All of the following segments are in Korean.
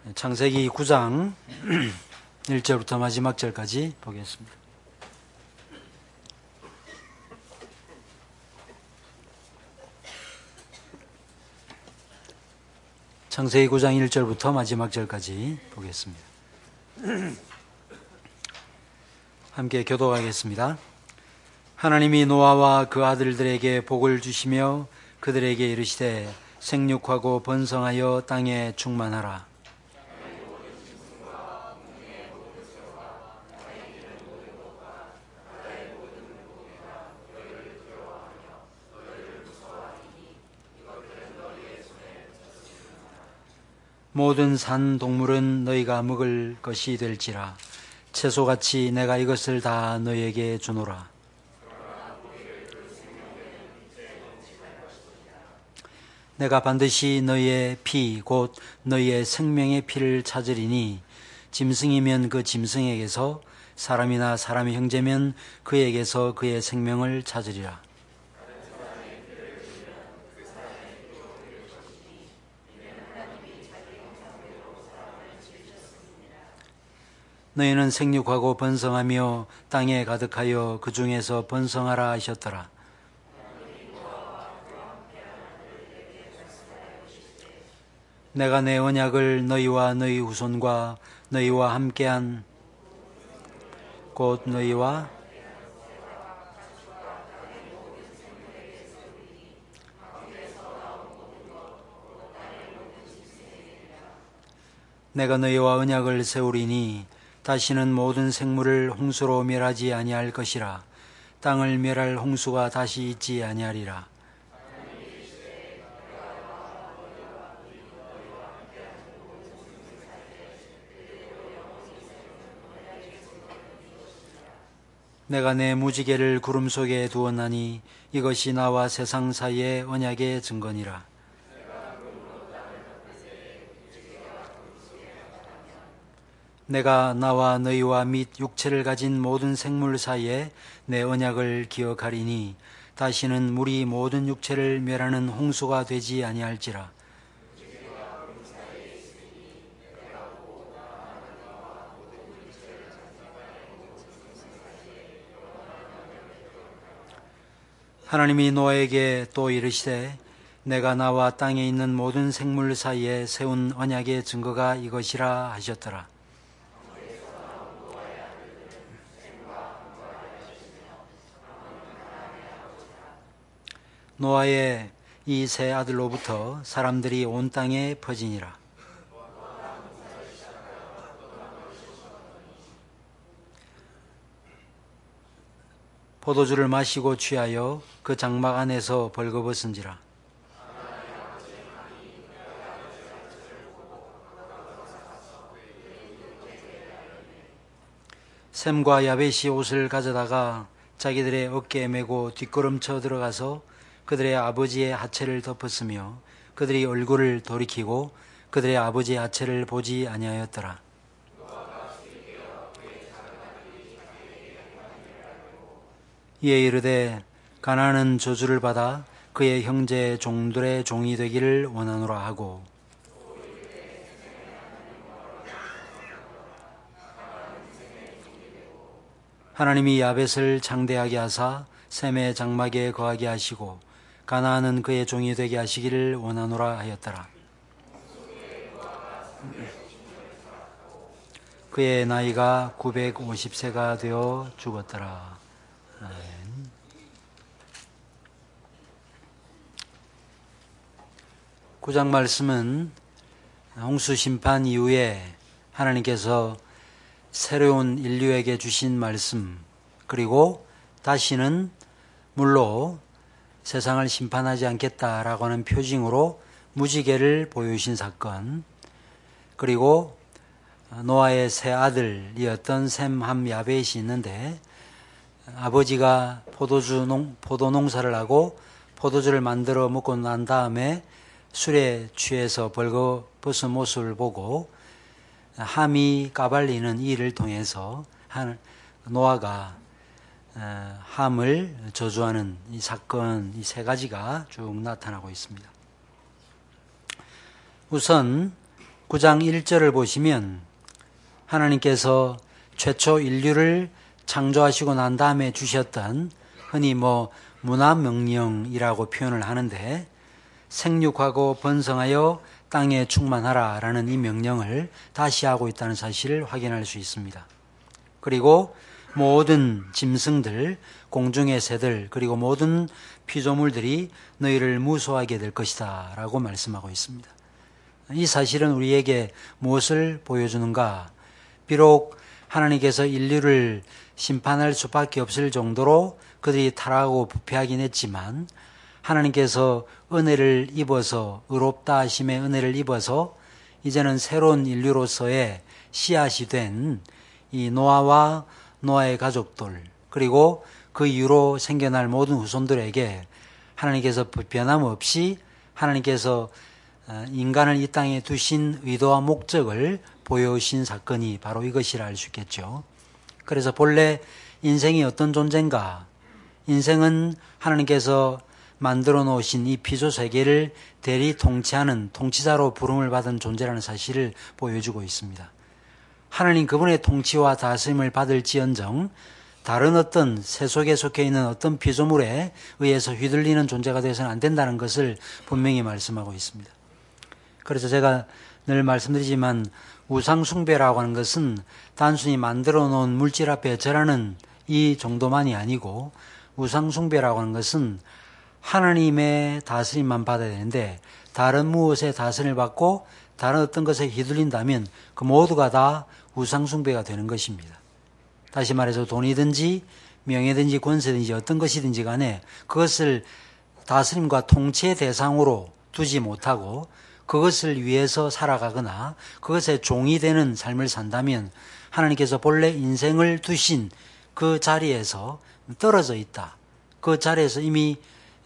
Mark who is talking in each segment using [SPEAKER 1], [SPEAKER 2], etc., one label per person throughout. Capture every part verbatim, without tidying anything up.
[SPEAKER 1] 창세기 구 장 일 절부터 마지막 절까지 보겠습니다. 창세기 구 장 일 절부터 마지막 절까지 보겠습니다. 함께 교독하겠습니다. 하나님이 노아와 그 아들들에게 복을 주시며 그들에게 이르시되 생육하고 번성하여 땅에 충만하라. 모든 산 동물은 너희가 먹을 것이 될지라. 채소같이 내가 이것을 다 너희에게 주노라. 내가 반드시 너희의 피 곧 너희의 생명의 피를 찾으리니 짐승이면 그 짐승에게서, 사람이나 사람의 형제면 그에게서 그의 생명을 찾으리라. 너희는 생육하고 번성하며 땅에 가득하여 그 중에서 번성하라 하셨더라. 내가 내 언약을 너희와 너희 후손과 너희와 함께한 곧 너희와 내가 너희와 언약을 세우리니 다시는 모든 생물을 홍수로 멸하지 아니할 것이라. 땅을 멸할 홍수가 다시 있지 아니하리라. 내가 내 무지개를 구름 속에 두었나니 이것이 나와 세상 사이의 언약의 증거니라. 내가 나와 너희와 및 육체를 가진 모든 생물 사이에 내 언약을 기억하리니 다시는 물이 모든 육체를 멸하는 홍수가 되지 아니할지라. 하나님이 노아에게 또 이르시되 내가 나와 땅에 있는 모든 생물 사이에 세운 언약의 증거가 이것이라 하셨더라. 노아의 이 세 아들로부터 사람들이 온 땅에 퍼지니라. 포도주를 마시고 취하여 그 장막 안에서 벌거벗은지라. 셈과 야벳이 옷을 가져다가 자기들의 어깨에 메고 뒷걸음쳐 들어가서 그들의 아버지의 하체를 덮었으며 그들이 얼굴을 돌이키고 그들의 아버지의 하체를 보지 아니하였더라. 이에 이르되 가나안은 저주를 받아 그의 형제 종들의 종이 되기를 원하노라 하고, 하나님이 야벳을 창대하게 하사 셈의 장막에 거하게 하시고 가나안은 그의 종이 되게 하시기를 원하노라 하였더라. 그의 나이가 구백오십 세가 되어 죽었더라. 아멘. 구 장 말씀은 홍수 심판 이후에 하나님께서 새로운 인류에게 주신 말씀, 그리고 다시는 물로 세상을 심판하지 않겠다라고 하는 표징으로 무지개를 보여주신 사건, 그리고 노아의 세 아들이었던 셈, 함, 야벳이 있는데 아버지가 포도주 농, 포도 농사를 하고 포도주를 만들어 먹고 난 다음에 술에 취해서 벌거벗은 모습을 보고 함이 까발리는 일을 통해서 노아가 함을 저주하는 이 사건, 이 세 가지가 쭉 나타나고 있습니다. 우선 구 장 일 절을 보시면 하나님께서 최초 인류를 창조하시고 난 다음에 주셨던 흔히 뭐 문화명령이라고 표현을 하는데 생육하고 번성하여 땅에 충만하라 라는 이 명령을 다시 하고 있다는 사실을 확인할 수 있습니다. 그리고 모든 짐승들, 공중의 새들, 그리고 모든 피조물들이 너희를 무소하게 될 것이다 라고 말씀하고 있습니다. 이 사실은 우리에게 무엇을 보여주는가? 비록 하나님께서 인류를 심판할 수밖에 없을 정도로 그들이 타락하고 부패하긴 했지만 하나님께서 은혜를 입어서 의롭다 하심의 은혜를 입어서 이제는 새로운 인류로서의 씨앗이 된 이 노아와 노아의 가족들 그리고 그 이후로 생겨날 모든 후손들에게 하나님께서 변함없이 하나님께서 인간을 이 땅에 두신 의도와 목적을 보여오신 사건이 바로 이것이라 할 수 있겠죠. 그래서 본래 인생이 어떤 존재인가? 인생은 하나님께서 만들어 놓으신 이 피조 세계를 대리 통치하는 통치자로 부름을 받은 존재라는 사실을 보여주고 있습니다. 하나님 그분의 통치와 다스림을 받을지언정 다른 어떤 세속에 속해 있는 어떤 피조물에 의해서 휘둘리는 존재가 되어서는 안 된다는 것을 분명히 말씀하고 있습니다. 그래서 제가 늘 말씀드리지만 우상숭배라고 하는 것은 단순히 만들어 놓은 물질 앞에 절하는 이 정도만이 아니고 우상숭배라고 하는 것은 하나님의 다스림만 받아야 되는데 다른 무엇의 다스림을 받고 다른 어떤 것에 휘둘린다면 그 모두가 다 우상숭배가 되는 것입니다. 다시 말해서 돈이든지 명예든지 권세든지 어떤 것이든지 간에 그것을 다스림과 통치의 대상으로 두지 못하고 그것을 위해서 살아가거나 그것의 종이 되는 삶을 산다면 하나님께서 본래 인생을 두신 그 자리에서 떨어져 있다. 그 자리에서 이미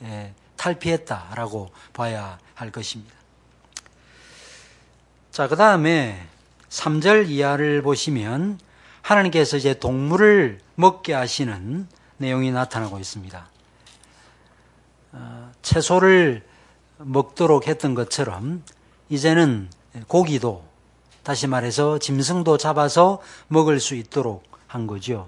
[SPEAKER 1] 탈피했다라고 봐야 할 것입니다. 자, 그 다음에 삼 절 이하를 보시면 하나님께서 이제 동물을 먹게 하시는 내용이 나타나고 있습니다. 어, 채소를 먹도록 했던 것처럼 이제는 고기도 다시 말해서 짐승도 잡아서 먹을 수 있도록 한 거죠.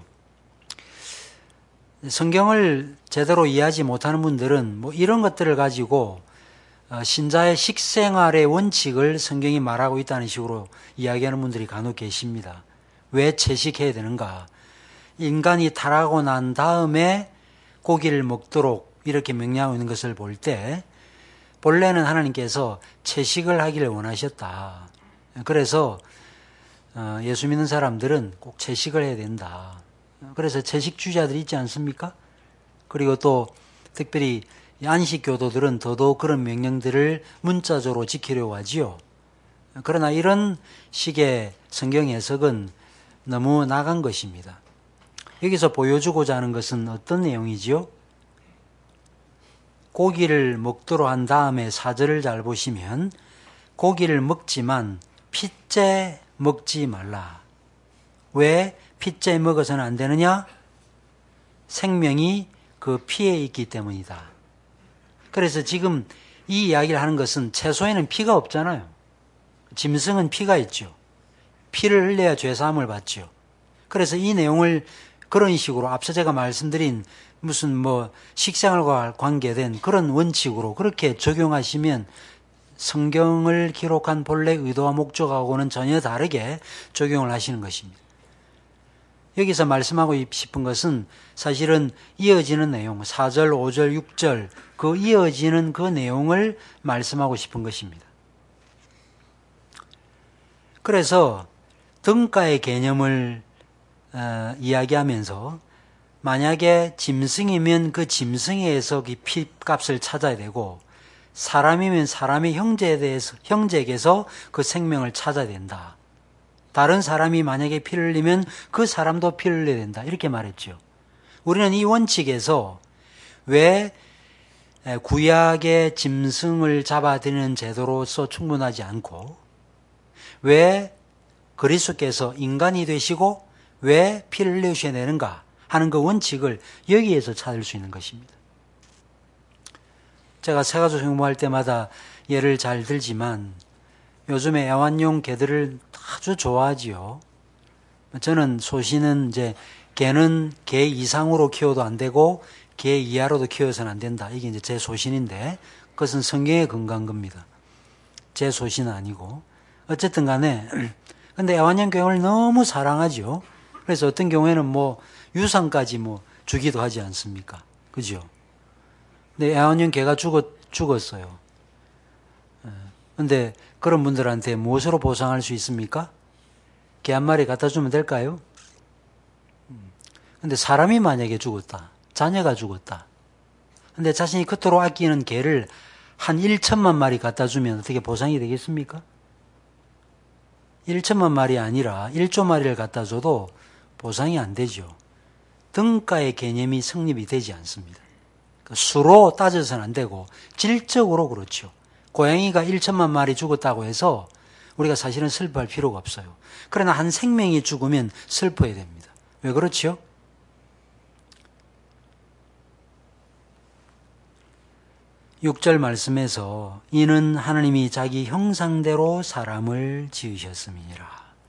[SPEAKER 1] 성경을 제대로 이해하지 못하는 분들은 뭐 이런 것들을 가지고 신자의 식생활의 원칙을 성경이 말하고 있다는 식으로 이야기하는 분들이 간혹 계십니다. 왜 채식해야 되는가? 인간이 타락하고 난 다음에 고기를 먹도록 이렇게 명령하고 있는 것을 볼 때 본래는 하나님께서 채식을 하기를 원하셨다. 그래서 예수 믿는 사람들은 꼭 채식을 해야 된다. 그래서 채식주의자들이 있지 않습니까? 그리고 또 특별히 안식교도들은 더더욱 그런 명령들을 문자적으로 지키려고 하지요. 그러나 이런 식의 성경 해석은 너무 나간 것입니다. 여기서 보여주고자 하는 것은 어떤 내용이지요? 고기를 먹도록 한 다음에 사 절을 잘 보시면 고기를 먹지만 핏째 먹지 말라. 왜 핏째 먹어서는 안 되느냐? 생명이 그 피에 있기 때문이다. 그래서 지금 이 이야기를 하는 것은 채소에는 피가 없잖아요. 짐승은 피가 있죠. 피를 흘려야 죄사함을 받죠. 그래서 이 내용을 그런 식으로 앞서 제가 말씀드린 무슨 뭐 식생활과 관계된 그런 원칙으로 그렇게 적용하시면 성경을 기록한 본래 의도와 목적하고는 전혀 다르게 적용을 하시는 것입니다. 여기서 말씀하고 싶은 것은 사실은 이어지는 내용, 사 절, 오 절, 육 절 그 이어지는 그 내용을 말씀하고 싶은 것입니다. 그래서 등가의 개념을 어, 이야기하면서 만약에 짐승이면 그 짐승에 의해서 그 피값을 찾아야 되고 사람이면 사람의 형제에 대해서 형제에게서 그 생명을 찾아야 된다. 다른 사람이 만약에 피를 흘리면 그 사람도 피를 흘려야 된다. 이렇게 말했죠. 우리는 이 원칙에서 왜 구약의 짐승을 잡아들이는 제도로서 충분하지 않고 왜 그리스도께서 인간이 되시고 왜 피를 흘려주셔야 되는가 하는 그 원칙을 여기에서 찾을 수 있는 것입니다. 제가 세가족 흉모할 때마다 예를 잘 들지만 요즘에 애완용 개들을 아주 좋아하지요. 저는 소신은 이제 개는 개 이상으로 키워도 안 되고 개 이하로도 키워서는 안 된다. 이게 이제 제 소신인데 그것은 성경에 근거한 겁니다. 제 소신은 아니고. 어쨌든 간에 근데 애완용 개를 너무 사랑하죠. 그래서 어떤 경우에는 뭐 유산까지 뭐 주기도 하지 않습니까? 그죠? 근데 애완용 개가 죽었, 죽었어요. 근데 그런 분들한테 무엇으로 보상할 수 있습니까? 개 한 마리 갖다 주면 될까요? 근데 사람이 만약에 죽었다. 자녀가 죽었다. 근데 자신이 그토록 아끼는 개를 한 일천만 마리 갖다 주면 어떻게 보상이 되겠습니까? 일천만 마리 아니라 일조 마리를 갖다 줘도 보상이 안 되죠. 등가의 개념이 성립이 되지 않습니다. 수로 따져서는 안 되고 질적으로 그렇죠. 고양이가 일천만 마리 죽었다고 해서 우리가 사실은 슬퍼할 필요가 없어요. 그러나 한 생명이 죽으면 슬퍼야 됩니다. 왜 그렇죠? 육 절 말씀에서 이는 하나님이 자기 형상대로 사람을 지으셨음이니라.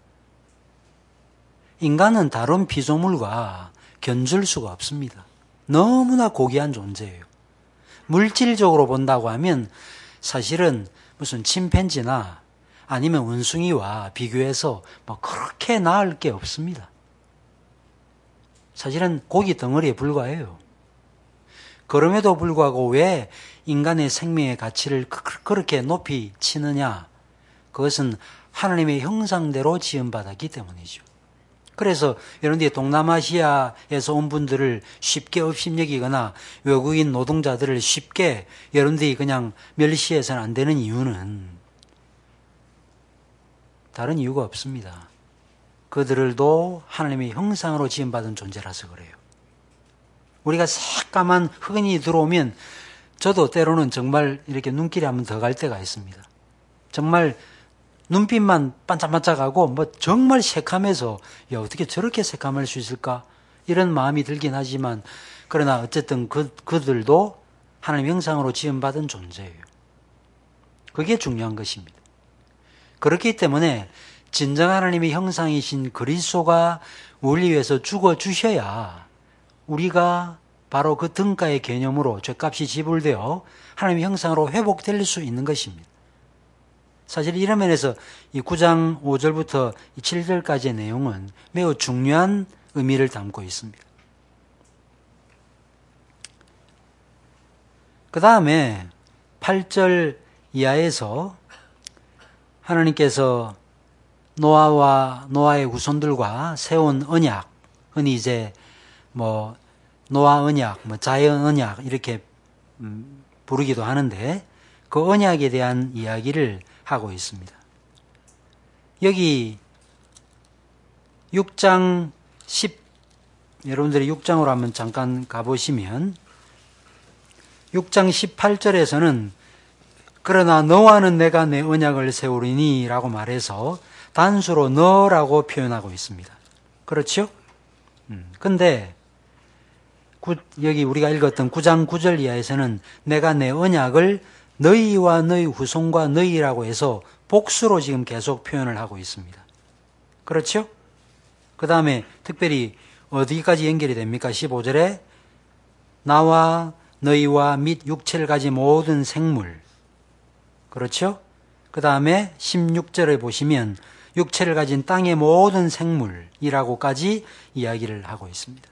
[SPEAKER 1] 인간은 다른 피조물과 견줄 수가 없습니다. 너무나 고귀한 존재예요. 물질적으로 본다고 하면 사실은 무슨 침팬지나 아니면 원숭이와 비교해서 뭐 그렇게 나을 게 없습니다. 사실은 고기 덩어리에 불과해요. 그럼에도 불구하고 왜 인간의 생명의 가치를 그렇게 높이 치느냐? 그것은 하나님의 형상대로 지음받았기 때문이죠. 그래서 여러분들이 동남아시아에서 온 분들을 쉽게 업신여기거나 외국인 노동자들을 쉽게 여러분들이 그냥 멸시해서는 안 되는 이유는 다른 이유가 없습니다. 그들도 하나님의 형상으로 지음받은 존재라서 그래요. 우리가 새까만 흑인이 들어오면 저도 때로는 정말 이렇게 눈길이 한번 더 갈 때가 있습니다. 정말 눈빛만 반짝반짝하고 뭐 정말 새카매서 야 어떻게 저렇게 새카맬 수 있을까 이런 마음이 들긴 하지만 그러나 어쨌든 그, 그들도 하나님 형상으로 지음받은 존재예요. 그게 중요한 것입니다. 그렇기 때문에 진정 하나님의 형상이신 그리스도가 우리 위해서 죽어주셔야 우리가 바로 그 등가의 개념으로 죄값이 지불되어 하나님의 형상으로 회복될 수 있는 것입니다. 사실 이런 면에서 이 구 장 오 절부터 칠 절까지의 내용은 매우 중요한 의미를 담고 있습니다. 그 다음에 팔 절 이하에서 하나님께서 노아와 노아의 후손들과 세운 언약, 흔히 이제 뭐 노아 언약, 뭐 자연 언약 이렇게 음, 부르기도 하는데 그 언약에 대한 이야기를 하고 있습니다. 여기 육 장 십 여러분들이 육 장으로 한번 잠깐 가보시면 육 장 십팔 절에서는 그러나 너와는 내가 내 언약을 세우리니 라고 말해서 단수로 너라고 표현하고 있습니다. 그렇죠? 음, 근데 구, 여기 우리가 읽었던 구 장 구 절 이하에서는 내가 내 언약을 너희와 너희 후손과 너희라고 해서 복수로 지금 계속 표현을 하고 있습니다. 그렇죠? 그 다음에 특별히 어디까지 연결이 됩니까? 십오 절에 나와 너희와 및 육체를 가진 모든 생물. 그렇죠? 그 다음에 십육 절에 보시면 육체를 가진 땅의 모든 생물이라고까지 이야기를 하고 있습니다.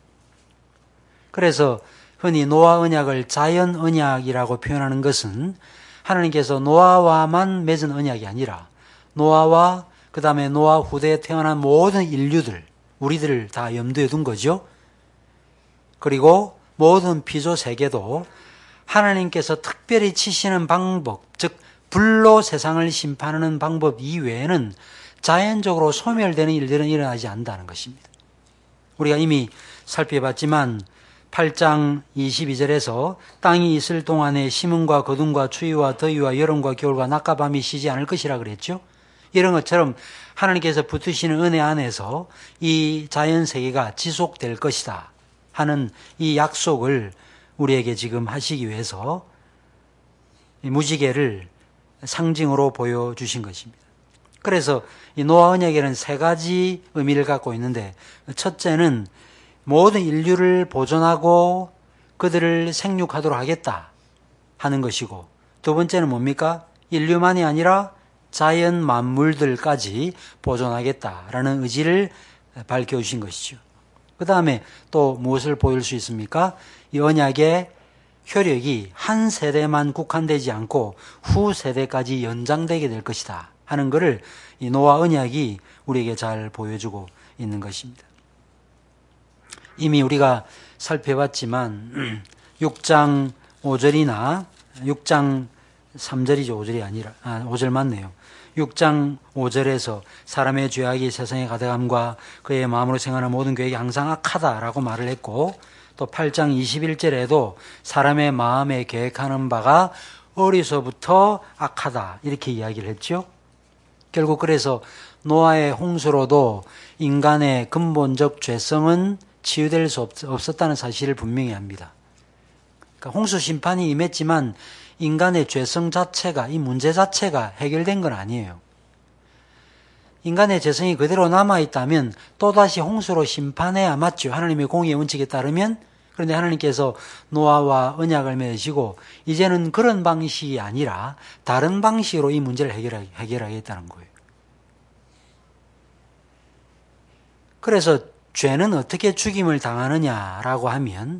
[SPEAKER 1] 그래서 흔히 노아 언약을 자연 언약이라고 표현하는 것은 하나님께서 노아와만 맺은 언약이 아니라 노아와 그 다음에 노아 후대에 태어난 모든 인류들, 우리들을 다 염두에 둔 거죠. 그리고 모든 피조 세계도 하나님께서 특별히 치시는 방법, 즉 불로 세상을 심판하는 방법 이외에는 자연적으로 소멸되는 일들은 일어나지 않는다는 것입니다. 우리가 이미 살펴봤지만 팔 장 이십이 절에서 땅이 있을 동안에 심음과 거둠과 추위와 더위와 여름과 겨울과 낮과 밤이 쉬지 않을 것이라 그랬죠. 이런 것처럼 하나님께서 붙으시는 은혜 안에서 이 자연세계가 지속될 것이다 하는 이 약속을 우리에게 지금 하시기 위해서 이 무지개를 상징으로 보여주신 것입니다. 그래서 이 노아 언약에는 세 가지 의미를 갖고 있는데, 첫째는 모든 인류를 보존하고 그들을 생육하도록 하겠다 하는 것이고, 두 번째는 뭡니까? 인류만이 아니라 자연 만물들까지 보존하겠다라는 의지를 밝혀주신 것이죠. 그 다음에 또 무엇을 보일 수 있습니까? 이 언약의 효력이 한 세대만 국한되지 않고 후 세대까지 연장되게 될 것이다 하는 것을 이 노아 언약이 우리에게 잘 보여주고 있는 것입니다. 이미 우리가 살펴봤지만 육 장 오 절이나 육 장 삼 절이죠. 오 절이 아니라 아, 오 절 맞네요. 육 장 오 절에서 사람의 죄악이 세상에 가득함과 그의 마음으로 생각하는 모든 계획이 항상 악하다라고 말을 했고, 또 팔 장 이십일 절에도 사람의 마음에 계획하는 바가 어리서부터 악하다 이렇게 이야기를 했죠. 결국 그래서 노아의 홍수로도 인간의 근본적 죄성은 치유될 수 없었다는 사실을 분명히 합니다. 그러니까 홍수 심판이 임했지만 인간의 죄성 자체가, 이 문제 자체가 해결된 건 아니에요. 인간의 죄성이 그대로 남아있다면 또다시 홍수로 심판해야 맞죠. 하나님의 공의의 원칙에 따르면. 그런데 하나님께서 노아와 언약을 맺으시고 이제는 그런 방식이 아니라 다른 방식으로 이 문제를 해결하, 해결하겠다는 거예요. 그래서 죄는 어떻게 죽임을 당하느냐라고 하면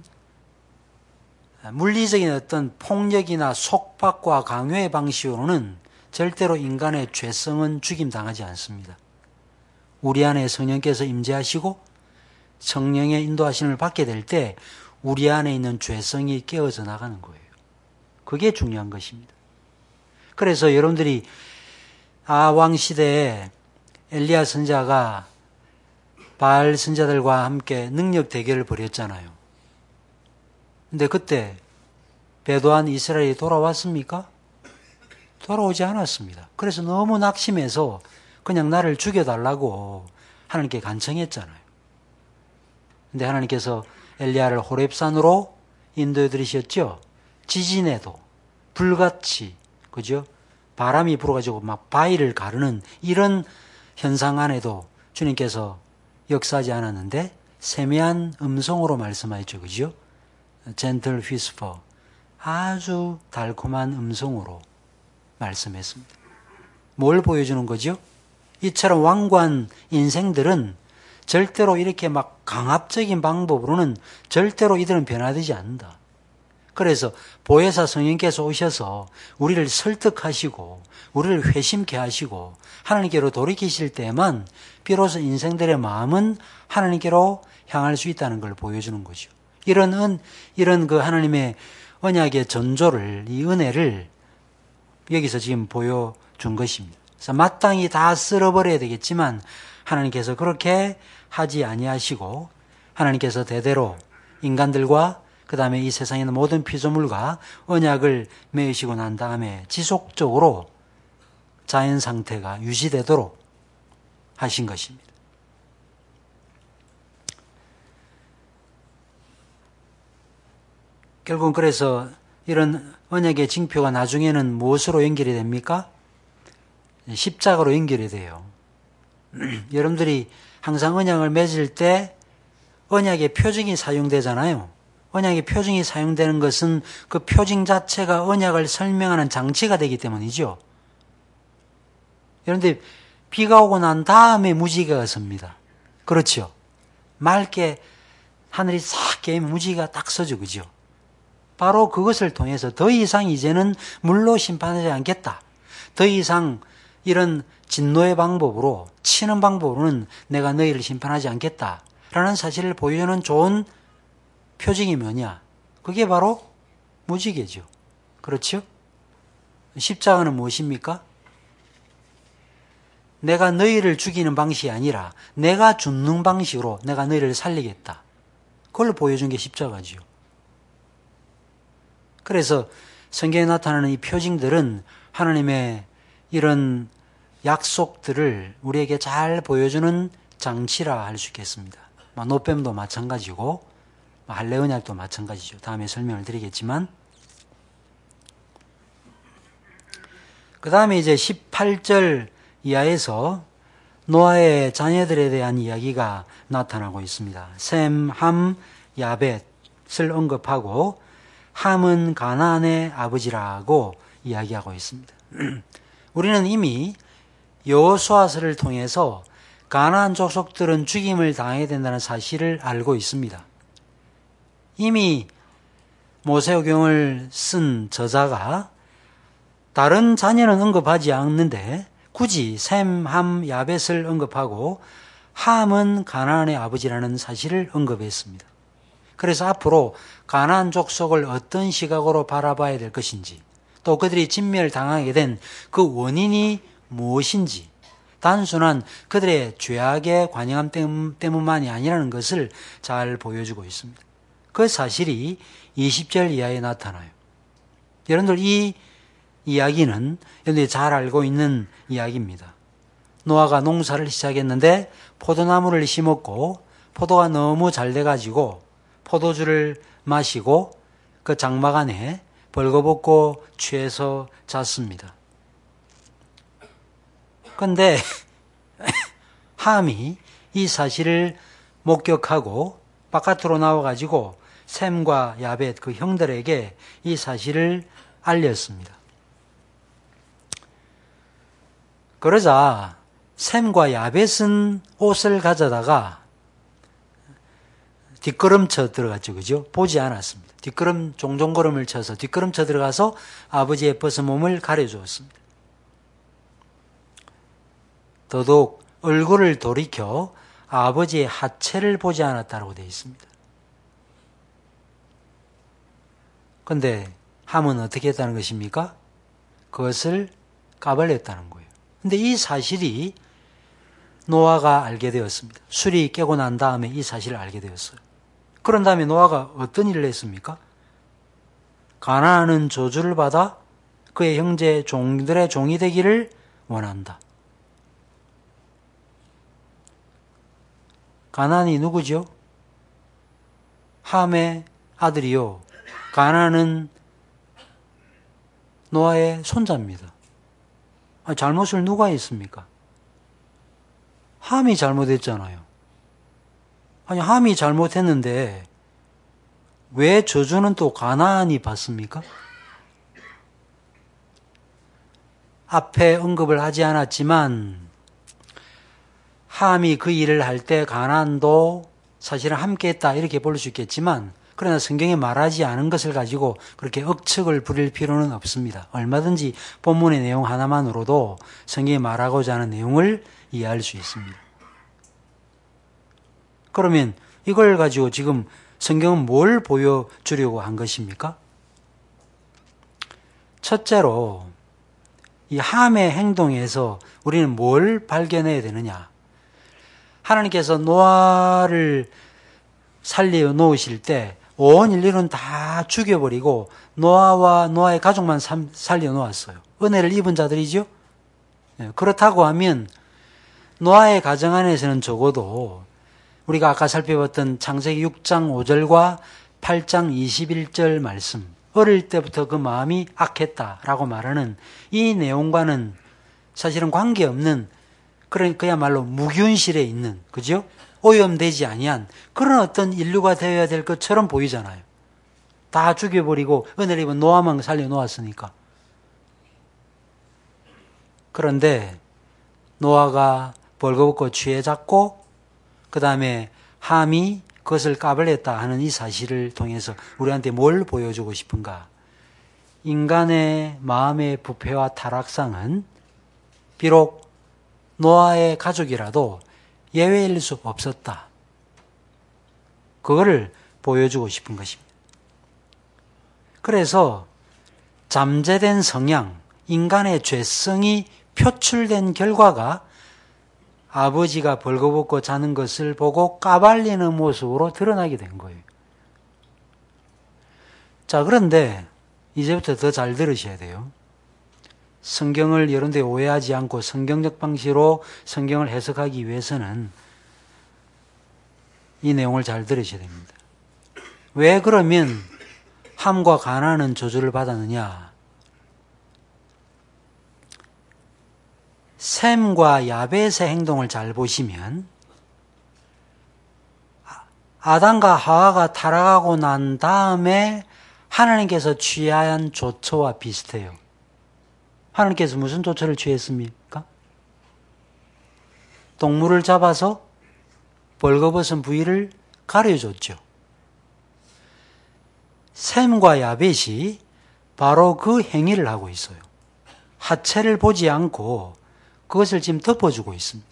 [SPEAKER 1] 물리적인 어떤 폭력이나 속박과 강요의 방식으로는 절대로 인간의 죄성은 죽임당하지 않습니다. 우리 안에 성령께서 임재하시고 성령의 인도하심을 받게 될 때 우리 안에 있는 죄성이 깨어져 나가는 거예요. 그게 중요한 것입니다. 그래서 여러분들이 아왕 시대에 엘리야 선지자가 바알 선지자들과 함께 능력 대결을 벌였잖아요. 근데 그때 배도한 이스라엘이 돌아왔습니까? 돌아오지 않았습니다. 그래서 너무 낙심해서 그냥 나를 죽여달라고 하나님께 간청했잖아요. 근데 하나님께서 엘리야를 호렙산으로 인도해 들이셨죠. 지진에도 불같이, 그죠? 바람이 불어가지고 막 바위를 가르는 이런 현상 안에도 주님께서 역사하지 않았는데 세미한 음성으로 말씀하셨죠. 그죠? gentle whisper, 아주 달콤한 음성으로 말씀했습니다. 뭘 보여주는 거죠? 이처럼 완고한 인생들은 절대로 이렇게 막 강압적인 방법으로는 절대로 이들은 변화되지 않는다. 그래서 보혜사 성령께서 오셔서 우리를 설득하시고 우리를 회심케 하시고 하나님께로 돌이키실 때만 비로소 인생들의 마음은 하나님께로 향할 수 있다는 걸 보여주는 거죠. 이런 은, 이런 그 하나님의 언약의 전조를, 이 은혜를 여기서 지금 보여준 것입니다. 그래서 마땅히 다 쓸어버려야 되겠지만 하나님께서 그렇게 하지 아니하시고 하나님께서 대대로 인간들과 그 다음에 이 세상에 있는 모든 피조물과 언약을 맺으시고 난 다음에 지속적으로 자연 상태가 유지되도록 하신 것입니다. 결국은 그래서 이런 언약의 징표가 나중에는 무엇으로 연결이 됩니까? 십자가로 연결이 돼요. 여러분들이 항상 언약을 맺을 때 언약의 표징이 사용되잖아요. 언약의 표징이 사용되는 것은 그 표징 자체가 언약을 설명하는 장치가 되기 때문이죠. 여러분들 비가 오고 난 다음에 무지개가 섭니다. 그렇죠? 맑게 하늘이 싹 깨면 무지개가 딱 서죠. 그죠? 바로 그것을 통해서 더 이상 이제는 물로 심판하지 않겠다. 더 이상 이런 진노의 방법으로, 치는 방법으로는 내가 너희를 심판하지 않겠다라는 사실을 보여주는 좋은 표징이 뭐냐? 그게 바로 무지개죠. 그렇죠? 십자가는 무엇입니까? 내가 너희를 죽이는 방식이 아니라 내가 죽는 방식으로 내가 너희를 살리겠다. 그걸 보여준 게 십자가죠. 그래서 성경에 나타나는 이 표징들은 하나님의 이런 약속들을 우리에게 잘 보여주는 장치라 할 수 있겠습니다. 노뱀도 마찬가지고 할례 언약도 마찬가지죠. 다음에 설명을 드리겠지만, 그 다음에 이제 십팔 절 이하에서 노아의 자녀들에 대한 이야기가 나타나고 있습니다. 셈, 함, 야벳을 언급하고 함은 가나안의 아버지라고 이야기하고 있습니다. 우리는 이미 여호수아서를 통해서 가나안 족속들은 죽임을 당해야 된다는 사실을 알고 있습니다. 이미 모세오경을 쓴 저자가 다른 자녀는 언급하지 않는데 굳이 셈, 함, 야벳을 언급하고 함은 가나안의 아버지라는 사실을 언급했습니다. 그래서 앞으로 가나안 족속을 어떤 시각으로 바라봐야 될 것인지, 또 그들이 진멸당하게 된 그 원인이 무엇인지, 단순한 그들의 죄악의 관영함 때문만이 아니라는 것을 잘 보여주고 있습니다. 그 사실이 이십 절 이하에 나타나요. 여러분들 이 이야기는 여러분들이 잘 알고 있는 이야기입니다. 노아가 농사를 시작했는데 포도나무를 심었고 포도가 너무 잘 돼가지고 포도주를 마시고 그 장막 안에 벌거벗고 취해서 잤습니다. 그런데 함이 이 사실을 목격하고 바깥으로 나와가지고 셈과 야벳 그 형들에게 이 사실을 알렸습니다. 그러자 셈과 야벳은 옷을 가져다가 뒷걸음쳐 들어갔죠. 그죠? 보지 않았습니다. 뒷걸음, 종종걸음을 쳐서 뒷걸음쳐 들어가서 아버지의 벗은 몸을 가려주었습니다. 더더욱 얼굴을 돌이켜 아버지의 하체를 보지 않았다고 되어 있습니다. 그런데 함은 어떻게 했다는 것입니까? 그것을 까발렸다는 거예요. 그런데 이 사실이 노아가 알게 되었습니다. 술이 깨고 난 다음에 이 사실을 알게 되었어요. 그런 다음에 노아가 어떤 일을 했습니까? 가나안은 저주를 받아 그의 형제 종들의 종이 되기를 원한다. 가나안이 누구죠? 함의 아들이요. 가나안은 노아의 손자입니다. 아니, 잘못을 누가 했습니까? 함이 잘못했잖아요. 아니, 함이 잘못했는데 왜 저주는 또 가나안이 받습니까? 앞에 언급을 하지 않았지만 함이 그 일을 할 때 가나안도 사실은 함께했다 이렇게 볼 수 있겠지만, 그러나 성경에 말하지 않은 것을 가지고 그렇게 억측을 부릴 필요는 없습니다. 얼마든지 본문의 내용 하나만으로도 성경에 말하고자 하는 내용을 이해할 수 있습니다. 그러면 이걸 가지고 지금 성경은 뭘 보여주려고 한 것입니까? 첫째로 이 함의 행동에서 우리는 뭘 발견해야 되느냐? 하나님께서 노아를 살려 놓으실 때 온 인류는 다 죽여버리고 노아와 노아의 가족만 살려 놓았어요. 은혜를 입은 자들이죠. 그렇다고 하면 노아의 가정 안에서는 적어도 우리가 아까 살펴봤던 창세기 육 장 오 절과 팔 장 이십일 절 말씀, 어릴 때부터 그 마음이 악했다라고 말하는 이 내용과는 사실은 관계없는, 그런 그야말로 무균실에 있는, 그죠? 오염되지 아니한 그런 어떤 인류가 되어야 될 것처럼 보이잖아요. 다 죽여버리고 은혜를 입은 노아만 살려놓았으니까. 그런데 노아가 벌거벗고 취해 잤고 그 다음에 함이 그것을 까발렸다 하는 이 사실을 통해서 우리한테 뭘 보여주고 싶은가? 인간의 마음의 부패와 타락상은 비록 노아의 가족이라도 예외일 수 없었다. 그거를 보여주고 싶은 것입니다. 그래서 잠재된 성향, 인간의 죄성이 표출된 결과가 아버지가 벌거벗고 자는 것을 보고 까발리는 모습으로 드러나게 된 거예요. 자, 그런데 이제부터 더 잘 들으셔야 돼요. 성경을 여러분들이 오해하지 않고 성경적 방식으로 성경을 해석하기 위해서는 이 내용을 잘 들으셔야 됩니다. 왜 그러면 함과 가나안은 저주를 받았느냐? 셈과 야벳의 행동을 잘 보시면 아담과 하와가 타락하고 난 다음에 하나님께서 취한 조처와 비슷해요. 하나님께서 무슨 조처를 취했습니까? 동물을 잡아서 벌거벗은 부위를 가려줬죠. 셈과 야벳이 바로 그 행위를 하고 있어요. 하체를 보지 않고 그것을 지금 덮어주고 있습니다.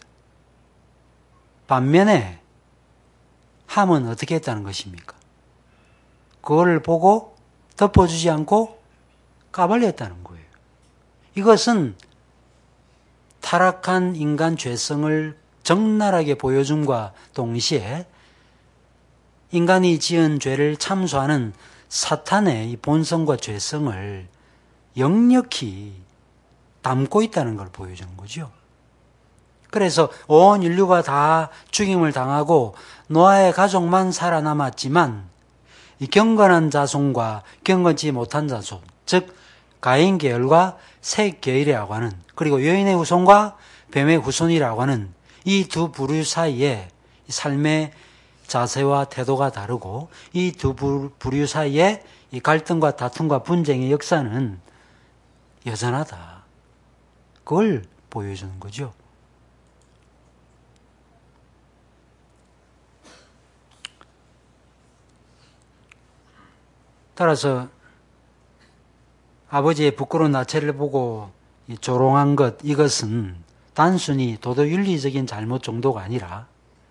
[SPEAKER 1] 반면에 함은 어떻게 했다는 것입니까? 그거를 보고 덮어주지 않고 까발렸다는 거예요. 이것은 타락한 인간 죄성을 적나라하게 보여줌과 동시에 인간이 지은 죄를 참소하는 사탄의 이 본성과 죄성을 역력히 담고 있다는 걸 보여주는 거죠. 그래서 온 인류가 다 죽임을 당하고 노아의 가족만 살아남았지만 이 경건한 자손과 경건치 못한 자손, 즉 가인 계열과 셋 계열이라고 하는, 그리고 여인의 후손과 뱀의 후손이라고 하는 이 두 부류 사이에 삶의 자세와 태도가 다르고 이 두 부류 사이에 이 갈등과 다툼과 분쟁의 역사는 여전하다. 그걸 보여주는 거죠. 따라서 아버지의 부끄러운 나체를 보고 조롱한 것, 이것은 단순히 도덕윤리적인 잘못 정도가 아니라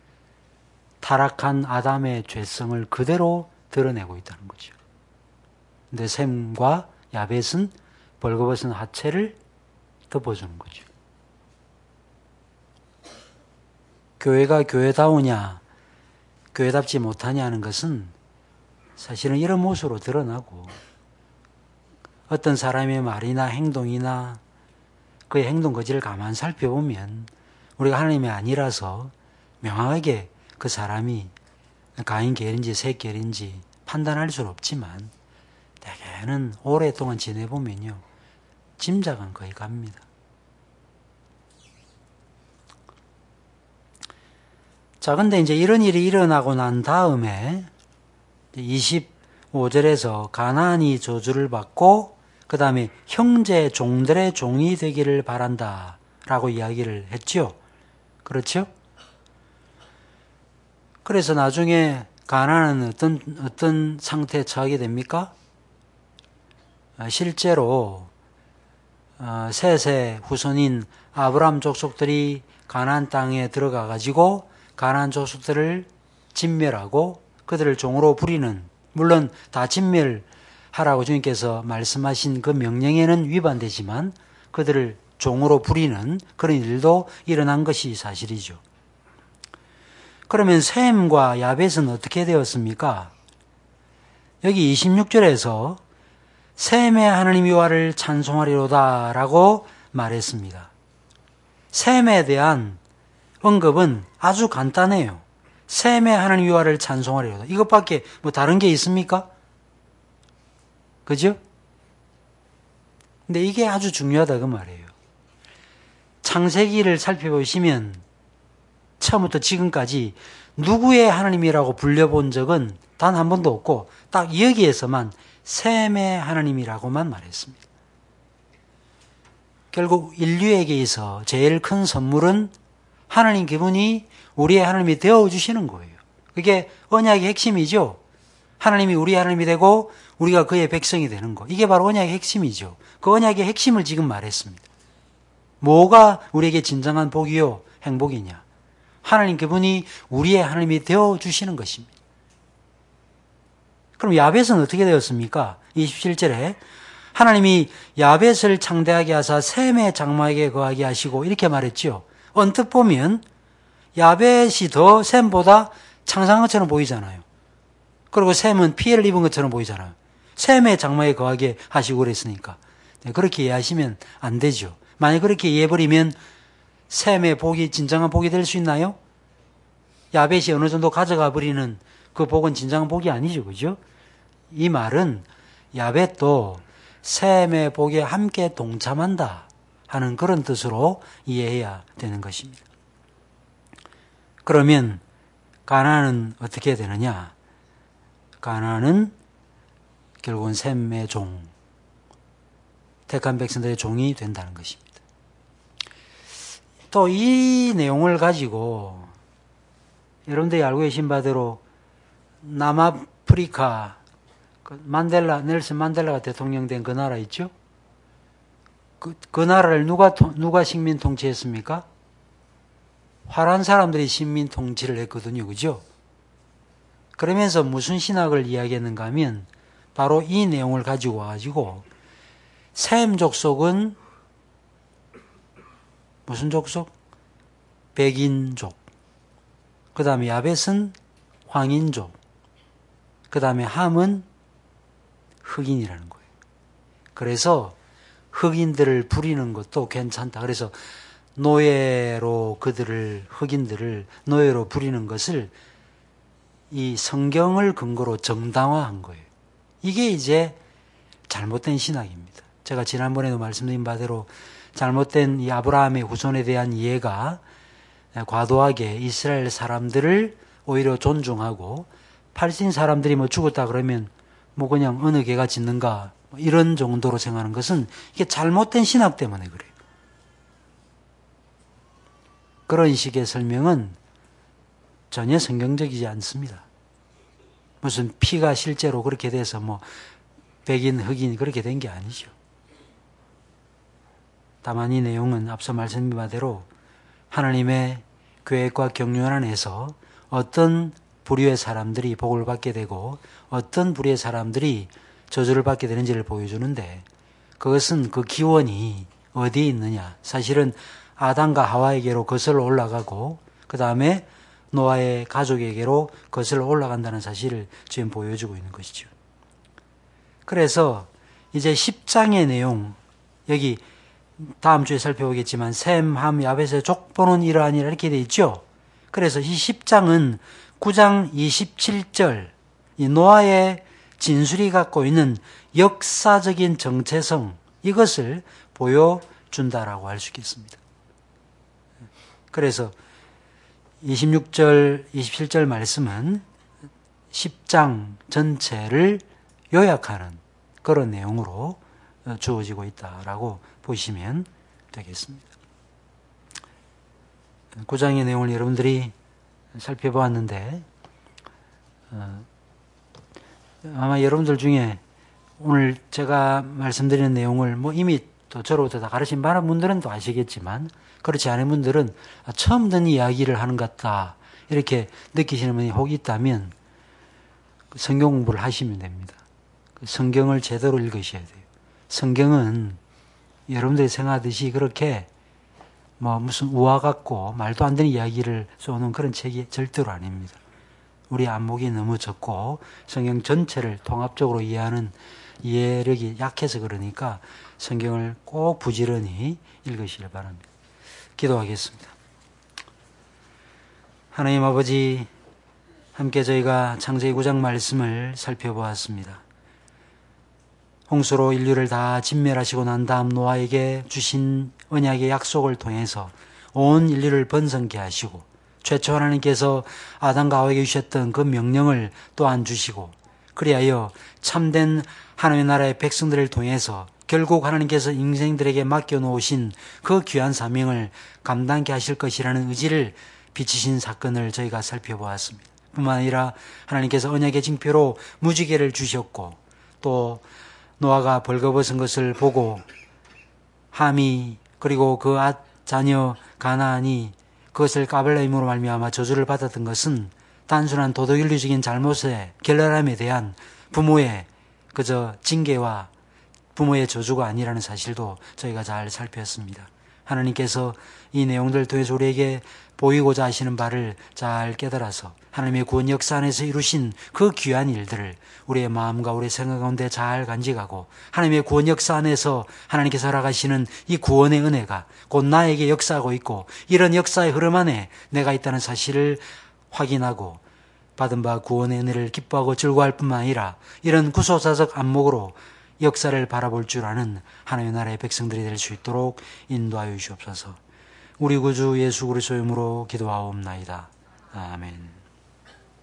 [SPEAKER 1] 타락한 아담의 죄성을 그대로 드러내고 있다는 거죠. 근데 셈과 야벳은 벌거벗은 하체를 덮어주는 거죠. 교회가 교회다우냐, 교회답지 못하냐 하는 것은 사실은 이런 모습으로 드러나고, 어떤 사람의 말이나 행동이나 그의 행동 거지를 가만 살펴보면 우리가 하나님이 아니라서 명확하게 그 사람이 가인 계열인지 셋 계열인지 판단할 수는 없지만 대개는 오랫동안 지내보면요, 짐작은 거의 갑니다. 자, 근데 이제 이런 일이 일어나고 난 다음에 이십오 절에서 가나안이 저주를 받고 그 다음에 형제 종들의 종이 되기를 바란다 라고 이야기를 했죠. 그렇죠? 그래서 나중에 가나안은 어떤, 어떤 상태에 처하게 됩니까? 실제로 셋의 후손인 아브라함 족속들이 가나안 땅에 들어가 가지고 가나안 족속들을 진멸하고 그들을 종으로 부리는, 물론 다 진멸하라고 주님께서 말씀하신 그 명령에는 위반되지만 그들을 종으로 부리는 그런 일도 일어난 것이 사실이죠. 그러면 셈과 야벳은 어떻게 되었습니까? 여기 이십육 절에서 셈의 하나님 여호와를 찬송하리로다 라고 말했습니다. 셈에 대한 언급은 아주 간단해요. 셈의 하나님 여호와를 찬송하리로다. 이것밖에 뭐 다른 게 있습니까? 그죠? 근데 이게 아주 중요하다 그 말이에요. 창세기를 살펴보시면 처음부터 지금까지 누구의 하나님이라고 불려본 적은 단 한 번도 없고 딱 여기에서만 셈의 하나님이라고만 말했습니다. 결국 인류에게 있어 제일 큰 선물은 하나님 그분이 우리의 하나님이 되어주시는 거예요. 그게 언약의 핵심이죠. 하나님이 우리의 하나님이 되고 우리가 그의 백성이 되는 거. 이게 바로 언약의 핵심이죠. 그 언약의 핵심을 지금 말했습니다. 뭐가 우리에게 진정한 복이요 행복이냐. 하나님 그분이 우리의 하나님이 되어주시는 것입니다. 그럼 야벳은 어떻게 되었습니까? 이십칠 절에 하나님이 야벳을 창대하게 하사 셈의 장막에게 거하게 하시고 이렇게 말했죠. 언뜻 보면 야벳이 더 셈보다 창상한 것처럼 보이잖아요. 그리고 셈은 피해를 입은 것처럼 보이잖아요. 셈의 장막에 거하게 하시고 그랬으니까. 네, 그렇게 이해하시면 안 되죠. 만약 그렇게 이해해버리면 셈의 복이 진정한 복이 될 수 있나요? 야벳이 어느 정도 가져가 버리는 그 복은 진정한 복이 아니죠. 그죠? 이 말은 야벳도 셈의 복에 함께 동참한다 하는 그런 뜻으로 이해해야 되는 것입니다. 그러면 가나안은 어떻게 되느냐? 가나안은 결국은 셈의 종, 택한 백성들의 종이 된다는 것입니다. 또 이 내용을 가지고 여러분들이 알고 계신 바대로 남아프리카 만델라, 넬슨 만델라가 대통령 된 그 나라 있죠? 그, 그 나라를 누가, 누가 식민 통치했습니까? 화란 사람들이 식민 통치를 했거든요. 그죠? 그러면서 무슨 신학을 이야기했는가 하면 바로 이 내용을 가지고 와가지고 셈 족속은 무슨 족속? 백인족. 그 다음에 야벳은 황인족. 그 다음에 함은 흑인이라는 거예요. 그래서 흑인들을 부리는 것도 괜찮다. 그래서 노예로 그들을, 흑인들을 노예로 부리는 것을 이 성경을 근거로 정당화한 거예요. 이게 이제 잘못된 신학입니다. 제가 지난번에도 말씀드린 바대로 잘못된 이 아브라함의 후손에 대한 이해가 과도하게 이스라엘 사람들을 오히려 존중하고 팔신 사람들이 뭐 죽었다 그러면 뭐 그냥 어느 개가 짓는가 이런 정도로 생각하는 것은 이게 잘못된 신학 때문에 그래요. 그런 식의 설명은 전혀 성경적이지 않습니다. 무슨 피가 실제로 그렇게 돼서 뭐 백인, 흑인 그렇게 된 게 아니죠. 다만 이 내용은 앞서 말씀드린 바대로 하나님의 계획과 경륜 안에서 어떤 부류의 사람들이 복을 받게 되고 어떤 부류의 사람들이 저주를 받게 되는지를 보여주는데 그것은 그 기원이 어디에 있느냐. 사실은 아담과 하와에게로 거슬러 올라가고 그 다음에 노아의 가족에게로 거슬러 올라간다는 사실을 지금 보여주고 있는 것이죠. 그래서 이제 십 장의 내용, 여기 다음 주에 살펴보겠지만 셈, 함, 야벳의 족보는 이러하니라 이렇게 되어 있죠. 그래서 이 십 장은 구 장 이십칠 절 이 노아의 진술이 갖고 있는 역사적인 정체성 이것을 보여준다라고 할 수 있겠습니다. 그래서 이십육 절, 이십칠 절 말씀은 십 장 전체를 요약하는 그런 내용으로 주어지고 있다라고 보시면 되겠습니다. 구 장의 내용을 여러분들이 살펴보았는데 어, 아마 여러분들 중에 오늘 제가 말씀드리는 내용을 뭐 이미 또 저로부터 다 가르친 많은 분들은 또 아시겠지만 그렇지 않은 분들은 처음 듣는 이야기를 하는 것 같다 이렇게 느끼시는 분이 혹 있다면 성경 공부를 하시면 됩니다. 성경을 제대로 읽으셔야 돼요. 성경은 여러분들이 생각하듯이 그렇게 뭐 무슨 우화 같고 말도 안 되는 이야기를 쏘는 그런 책이 절대로 아닙니다. 우리 안목이 너무 적고 성경 전체를 통합적으로 이해하는 이해력이 약해서 그러니까 성경을 꼭 부지런히 읽으시길 바랍니다. 기도하겠습니다. 하나님 아버지, 함께 저희가 창세기 구 장 말씀을 살펴보았습니다. 홍수로 인류를 다 진멸하시고 난 다음 노아에게 주신 언약의 약속을 통해서 온 인류를 번성케 하시고 최초 하나님께서 아담과 하와에게 주셨던 그 명령을 또한 주시고 그리하여 참된 하나님의 나라의 백성들을 통해서 결국 하나님께서 인생들에게 맡겨놓으신 그 귀한 사명을 감당케 하실 것이라는 의지를 비치신 사건을 저희가 살펴보았습니다. 뿐만 아니라 하나님께서 언약의 징표로 무지개를 주셨고 또 노아가 벌거벗은 것을 보고 함이 그리고 그 아 자녀 가나안이 그것을 까발레임으로 말미암아 저주를 받았던 것은 단순한 도덕윤리적인 잘못의 결렬함에 대한 부모의 그저 징계와 부모의 저주가 아니라는 사실도 저희가 잘 살폈습니다. 하나님께서 이 내용들 통해서 우리에게 보이고자 하시는 바를 잘 깨달아서 하나님의 구원 역사 안에서 이루신 그 귀한 일들을 우리의 마음과 우리의 생각 가운데 잘 간직하고 하나님의 구원 역사 안에서 하나님께서 허락하시는 이 구원의 은혜가 곧 나에게 역사하고 있고 이런 역사의 흐름 안에 내가 있다는 사실을 확인하고 받은 바 구원의 은혜를 기뻐하고 즐거워할 뿐만 아니라 이런 구속사적 안목으로 역사를 바라볼 줄 아는 하나님의 나라의 백성들이 될 수 있도록 인도하여 주시옵소서. 우리 구주 예수 그리스도의 이름으로 기도하옵나이다. 아멘.